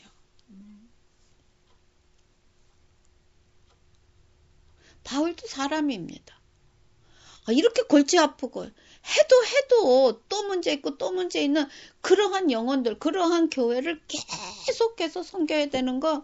바울도 사람입니다. 이렇게 골치 아프고 해도 또 문제 있고 또 문제 있는 그러한 영혼들, 그러한 교회를 계속해서 섬겨야 되는 거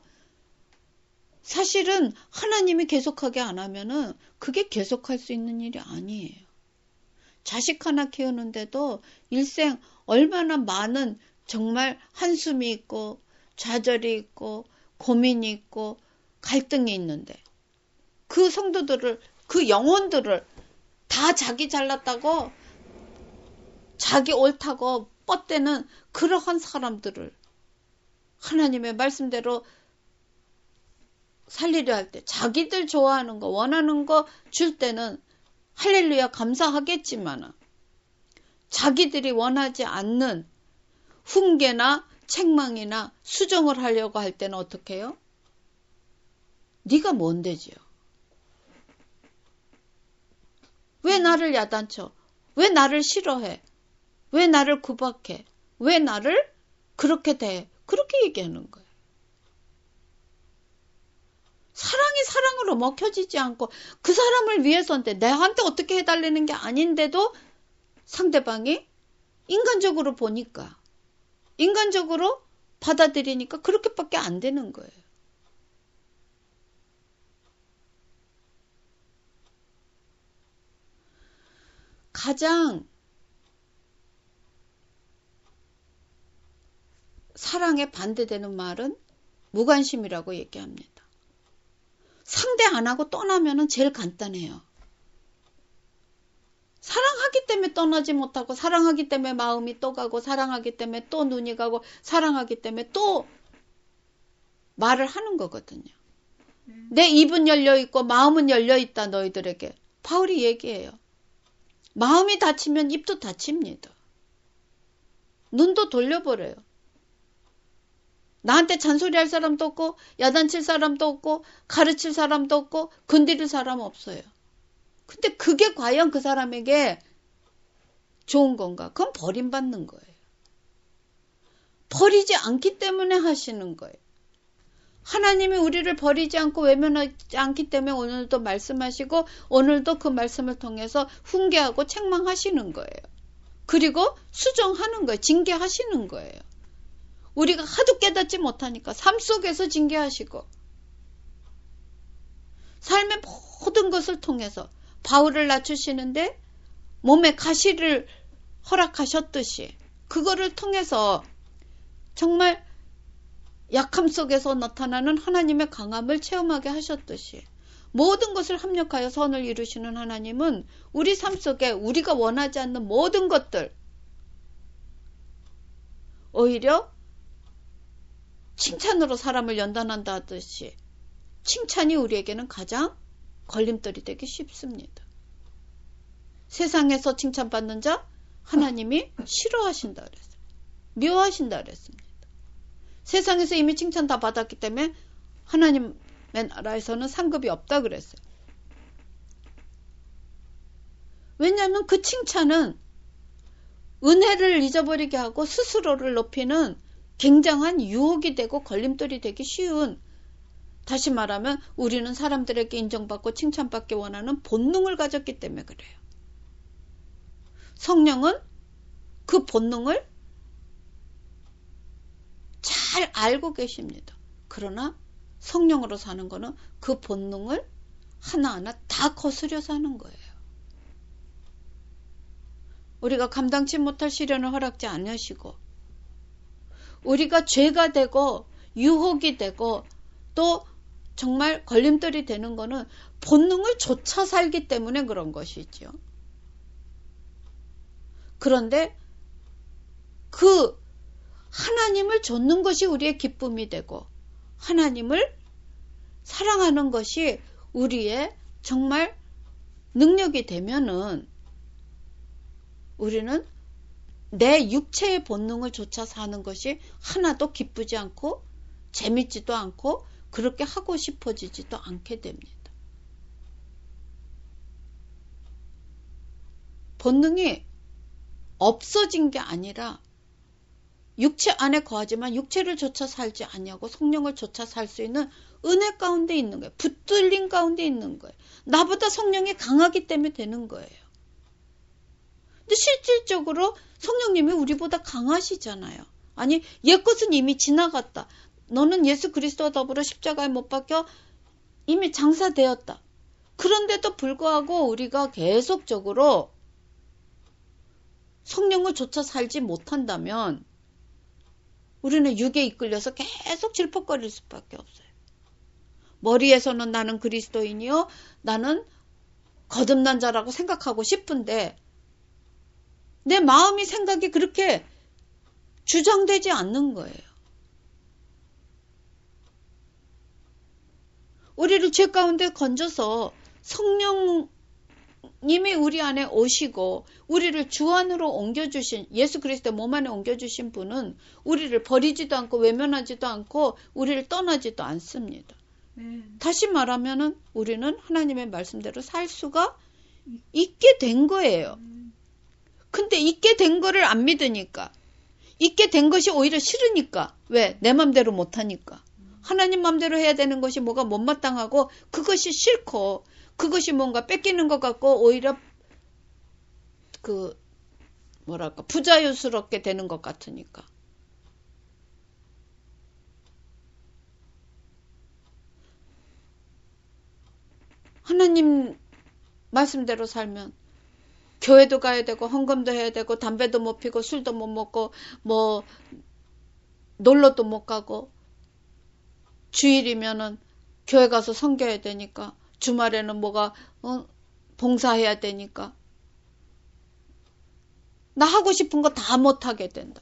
사실은 하나님이 계속하게 안 하면은 그게 계속할 수 있는 일이 아니에요. 자식 하나 키우는데도 일생 얼마나 많은 정말 한숨이 있고 좌절이 있고 고민이 있고 갈등이 있는데 그 성도들을 그 영혼들을 다 자기 잘났다고 자기 옳다고 뻗대는 그러한 사람들을 하나님의 말씀대로 살리려 할 때 자기들 좋아하는 거 원하는 거 줄 때는 할렐루야 감사하겠지만 자기들이 원하지 않는 훈계나 책망이나 수정을 하려고 할 때는 어떻게 해요? 네가 뭔데지요? 왜 나를 야단쳐? 왜 나를 싫어해? 왜 나를 구박해? 왜 나를 그렇게 대해? 그렇게 얘기하는 거예요. 사랑이 사랑으로 먹혀지지 않고 그 사람을 위해서인데 내한테 어떻게 해달라는 게 아닌데도 상대방이 인간적으로 보니까 인간적으로 받아들이니까 그렇게밖에 안 되는 거예요. 가장 사랑에 반대되는 말은 무관심이라고 얘기합니다. 상대 안 하고 떠나면은 제일 간단해요. 사랑하기 때문에 떠나지 못하고 사랑하기 때문에 마음이 또 가고 사랑하기 때문에 또 눈이 가고 사랑하기 때문에 또 말을 하는 거거든요. 내 입은 열려있고 마음은 열려있다 너희들에게. 바울이 얘기해요. 마음이 닫히면 입도 닫힙니다. 눈도 돌려버려요. 나한테 잔소리할 사람도 없고 야단칠 사람도 없고 가르칠 사람도 없고 건드릴 사람 없어요. 근데 그게 과연 그 사람에게 좋은 건가? 그건 버림받는 거예요. 버리지 않기 때문에 하시는 거예요. 하나님이 우리를 버리지 않고 외면하지 않기 때문에 오늘도 말씀하시고 오늘도 그 말씀을 통해서 훈계하고 책망하시는 거예요. 그리고 수정하는 거예요. 징계하시는 거예요. 우리가 하도 깨닫지 못하니까 삶 속에서 징계하시고 삶의 모든 것을 통해서 바울을 낮추시는데 몸에 가시를 허락하셨듯이 그거를 통해서 정말 약함 속에서 나타나는 하나님의 강함을 체험하게 하셨듯이 모든 것을 합력하여 선을 이루시는 하나님은 우리 삶 속에 우리가 원하지 않는 모든 것들 오히려 칭찬으로 사람을 연단한다 하듯이 칭찬이 우리에게는 가장 걸림돌이 되기 쉽습니다. 세상에서 칭찬받는 자 하나님이 싫어하신다 그랬어요. 미워하신다 그랬습니다. 세상에서 이미 칭찬 다 받았기 때문에 하나님의 나라에서는 상급이 없다 그랬어요. 왜냐하면 그 칭찬은 은혜를 잊어버리게 하고 스스로를 높이는 굉장한 유혹이 되고 걸림돌이 되기 쉬운, 다시 말하면 우리는 사람들에게 인정받고 칭찬받기 원하는 본능을 가졌기 때문에 그래요. 성령은 그 본능을 잘 알고 계십니다. 그러나 성령으로 사는 거는 그 본능을 하나하나 다 거스려 사는 거예요. 우리가 감당치 못할 시련을 허락지 않으시고 우리가 죄가 되고 유혹이 되고 또 정말 걸림돌이 되는 거는 본능을 좇아 살기 때문에 그런 것이죠. 그런데 그 하나님을 좇는 것이 우리의 기쁨이 되고 하나님을 사랑하는 것이 우리의 정말 능력이 되면은 우리는 내 육체의 본능을 좇아 사는 것이 하나도 기쁘지 않고 재밌지도 않고 그렇게 하고 싶어지지도 않게 됩니다. 본능이 없어진 게 아니라 육체 안에 거하지만 육체를 좇아 살지 아니하고 성령을 좇아 살 수 있는 은혜 가운데 있는 거예요. 붙들림 가운데 있는 거예요. 나보다 성령이 강하기 때문에 되는 거예요. 근데 실질적으로 성령님이 우리보다 강하시잖아요. 아니 옛것은 이미 지나갔다. 너는 예수 그리스도와 더불어 십자가에 못 박혀 이미 장사되었다. 그런데도 불구하고 우리가 계속적으로 성령을 좇아 살지 못한다면 우리는 육에 이끌려서 계속 질퍽거릴 수밖에 없어요. 머리에서는 나는 그리스도인이요. 나는 거듭난 자라고 생각하고 싶은데 내 마음이 생각이 그렇게 주장되지 않는 거예요. 우리를 죄 가운데 건져서 성령님이 우리 안에 오시고 우리를 주 안으로 옮겨주신 예수 그리스도의 몸 안에 옮겨주신 분은 우리를 버리지도 않고 외면하지도 않고 우리를 떠나지도 않습니다. 다시 말하면은 우리는 하나님의 말씀대로 살 수가 있게 된 거예요. 근데 있게 된 거를 안 믿으니까 있게 된 것이 오히려 싫으니까 왜? 내 맘대로 못하니까 하나님 맘대로 해야 되는 것이 뭐가 못마땅하고 그것이 싫고 그것이 뭔가 뺏기는 것 같고 오히려 부자유스럽게 되는 것 같으니까 하나님 말씀대로 살면 교회도 가야 되고 헌금도 해야 되고 담배도 못 피고 술도 못 먹고 뭐 놀러도 못 가고 주일이면은 교회 가서 섬겨야 되니까 주말에는 뭐가 봉사해야 되니까 나 하고 싶은 거 다 못하게 된다.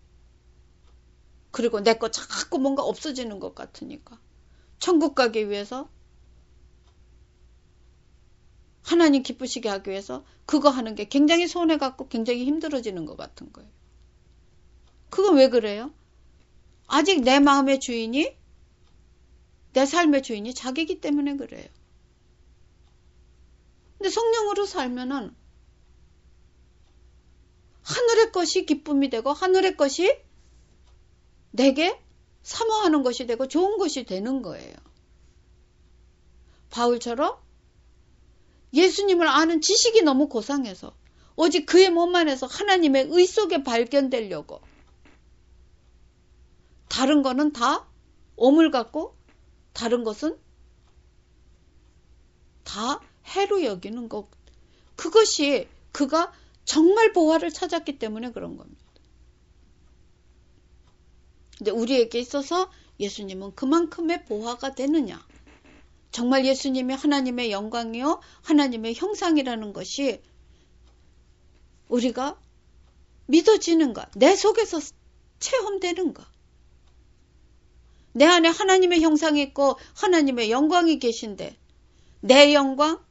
그리고 내 거 자꾸 뭔가 없어지는 것 같으니까 천국 가기 위해서 하나님 기쁘시게 하기 위해서 그거 하는 게 굉장히 손해갖고 굉장히 힘들어지는 것 같은 거예요. 그건 왜 그래요? 아직 내 마음의 주인이, 내 삶의 주인이 자기이기 때문에 그래요. 근데 성령으로 살면은 하늘의 것이 기쁨이 되고 하늘의 것이 내게 사모하는 것이 되고 좋은 것이 되는 거예요. 바울처럼 예수님을 아는 지식이 너무 고상해서 오직 그의 몸 안에서 하나님의 의 속에 발견되려고 다른 거는 다 오물 같고 다른 것은 다 해로 여기는 것. 그것이 그가 정말 보화를 찾았기 때문에 그런 겁니다. 근데 우리에게 있어서 예수님은 그만큼의 보화가 되느냐? 정말 예수님이 하나님의 영광이요 하나님의 형상이라는 것이 우리가 믿어지는가? 내 속에서 체험되는가? 내 안에 하나님의 형상이 있고 하나님의 영광이 계신데 내 영광,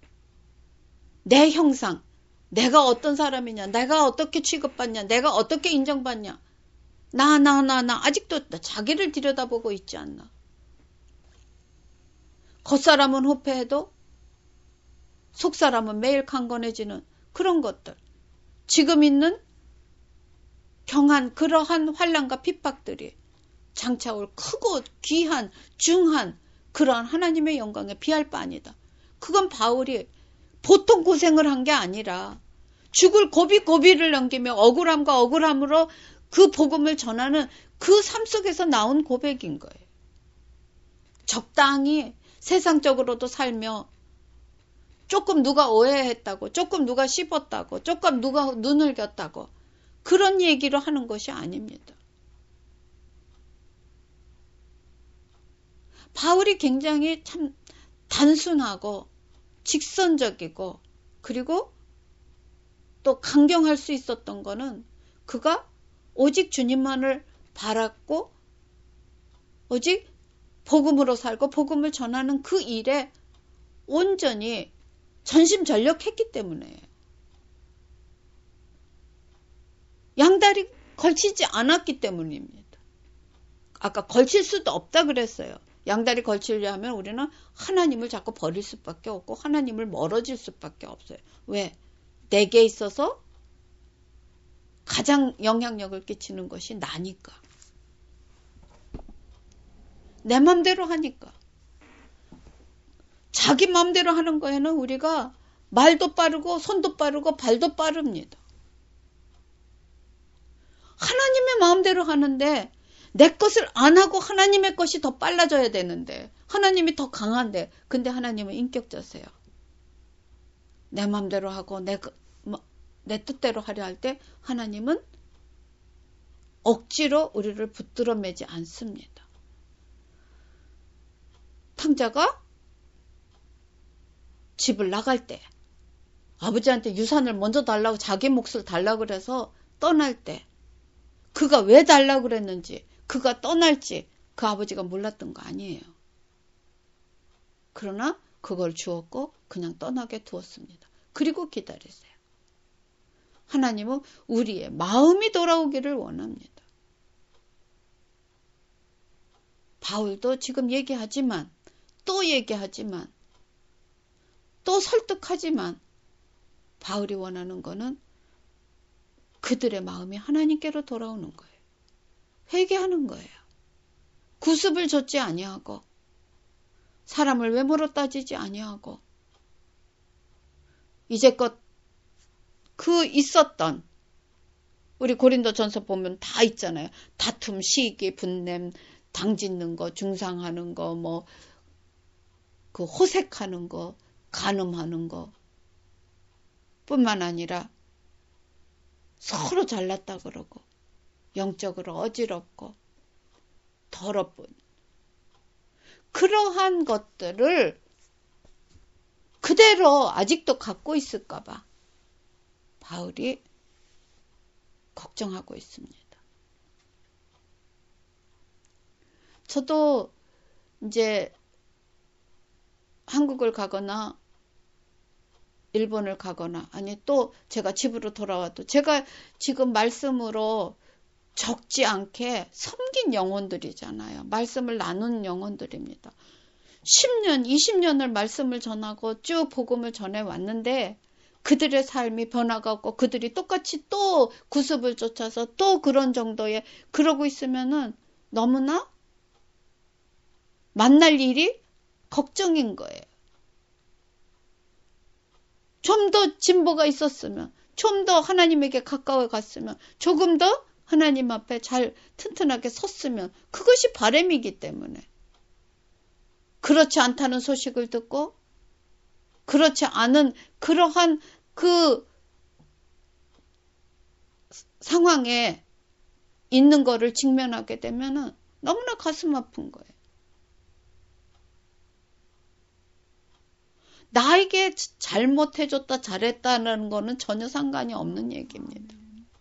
내 형상, 내가 어떤 사람이냐, 내가 어떻게 취급받냐, 내가 어떻게 인정받냐, 나 아직도 자기를 들여다보고 있지 않나. 겉사람은 후패해도 속사람은 매일 강건해지는 그런 것들. 지금 있는 경한 그러한 환난과 핍박들이 장차올 크고 귀한 중한 그러한 하나님의 영광에 비할 바 아니다. 그건 바울이 보통 고생을 한 게 아니라 죽을 고비를 넘기며 억울함과 억울함으로 그 복음을 전하는 그 삶 속에서 나온 고백인 거예요. 적당히 세상적으로도 살며 조금 누가 오해했다고, 조금 누가 씹었다고, 조금 누가 눈을 겼다고 그런 얘기로 하는 것이 아닙니다. 바울이 굉장히 참 단순하고 직선적이고 그리고 또 강경할 수 있었던 거는 그가 오직 주님만을 바랐고 오직 복음으로 살고 복음을 전하는 그 일에 온전히 전심전력했기 때문에 양다리 걸치지 않았기 때문입니다. 아까 걸칠 수도 없다 그랬어요. 양다리 걸치려 하면 우리는 하나님을 자꾸 버릴 수밖에 없고 하나님을 멀어질 수밖에 없어요. 왜? 내게 있어서 가장 영향력을 끼치는 것이 나니까. 내 맘대로 하니까. 자기 맘대로 하는 거에는 우리가 말도 빠르고 손도 빠르고 발도 빠릅니다. 하나님의 마음대로 하는데 내 것을 안 하고 하나님의 것이 더 빨라져야 되는데 하나님이 더 강한데 근데 하나님은 인격자세요. 내 마음대로 하고 내 뜻대로 하려 할 때 하나님은 억지로 우리를 붙들어 매지 않습니다. 탕자가 집을 나갈 때 아버지한테 유산을 먼저 달라고 자기 몫을 달라고 그래서 떠날 때 그가 왜 달라고 그랬는지 그가 떠날지 그 아버지가 몰랐던 거 아니에요. 그러나 그걸 주었고 그냥 떠나게 두었습니다. 그리고 기다리세요. 하나님은 우리의 마음이 돌아오기를 원합니다. 바울도 지금 얘기하지만 또 얘기하지만 또 설득하지만 바울이 원하는 거는 그들의 마음이 하나님께로 돌아오는 거예요. 회개하는 거예요. 구습을 좇지 아니하고 사람을 외모로 따지지 아니하고 이제껏 그 있었던 우리 고린도전서 보면 다 있잖아요. 다툼, 시기, 분냄, 당짓는 거, 중상하는 거, 뭐 그 호색하는 거, 간음하는 거 뿐만 아니라 서로 잘났다 그러고 영적으로 어지럽고 더럽고 그러한 것들을 그대로 아직도 갖고 있을까 봐 바울이 걱정하고 있습니다. 저도 이제 한국을 가거나 일본을 가거나 아니 또 제가 집으로 돌아와도 제가 지금 말씀으로 적지 않게 섬긴 영혼들이잖아요. 말씀을 나눈 영혼들입니다. 10년, 20년을 말씀을 전하고 쭉 복음을 전해왔는데 그들의 삶이 변화가 없고 그들이 똑같이 또 구습을 쫓아서 또 그런 정도의 그러고 있으면은 너무나 만날 일이 걱정인 거예요. 좀 더 진보가 있었으면, 좀 더 하나님에게 가까워 갔으면, 조금 더 하나님 앞에 잘 튼튼하게 섰으면 그것이 바람이기 때문에 그렇지 않다는 소식을 듣고 그렇지 않은 그러한 그 상황에 있는 거를 직면하게 되면은 너무나 가슴 아픈 거예요. 나에게 잘못해줬다 잘했다는 거는 전혀 상관이 없는 얘기입니다.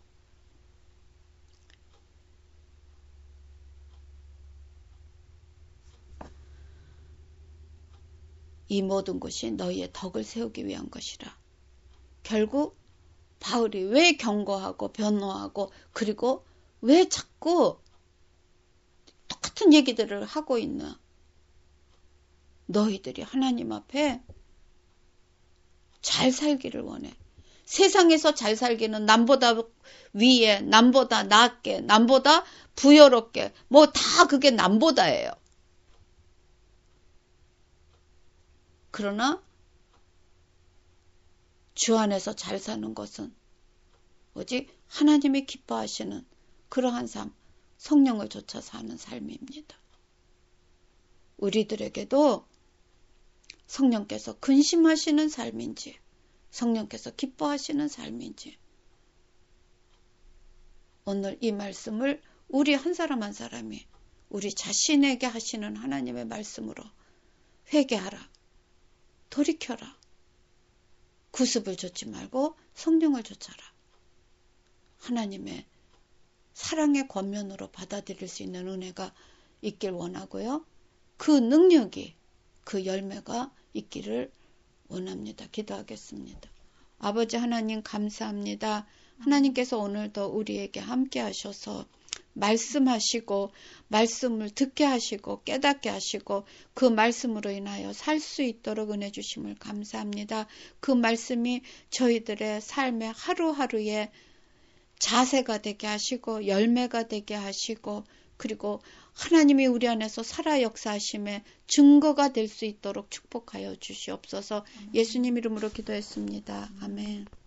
이 모든 것이 너희의 덕을 세우기 위한 것이라. 결국 바울이 왜 경고하고 변호하고 그리고 왜 자꾸 똑같은 얘기들을 하고 있나. 너희들이 하나님 앞에 잘 살기를 원해. 세상에서 잘 살기는 남보다 위에, 남보다 낫게, 남보다 부여롭게, 뭐 다 그게 남보다예요. 그러나 주 안에서 잘 사는 것은 오직 하나님이 기뻐하시는 그러한 삶, 성령을 좇아 사는 삶입니다. 우리들에게도 성령께서 근심하시는 삶인지, 성령께서 기뻐하시는 삶인지, 오늘 이 말씀을 우리 한 사람 한 사람이 우리 자신에게 하시는 하나님의 말씀으로 회개하라, 돌이켜라, 구습을 좇지 말고 성령을 좇아라. 하나님의 사랑의 권면으로 받아들일 수 있는 은혜가 있길 원하고요. 그 능력이, 그 열매가 있기를 원합니다. 기도하겠습니다. 아버지 하나님 감사합니다. 하나님께서 오늘도 우리에게 함께 하셔서 말씀하시고 말씀을 듣게 하시고 깨닫게 하시고 그 말씀으로 인하여 살 수 있도록 은혜 주심을 감사합니다. 그 말씀이 저희들의 삶의 하루하루의 자세가 되게 하시고 열매가 되게 하시고 그리고 하나님이 우리 안에서 살아 역사하심의 증거가 될 수 있도록 축복하여 주시옵소서. 예수님 이름으로 기도했습니다. 아멘.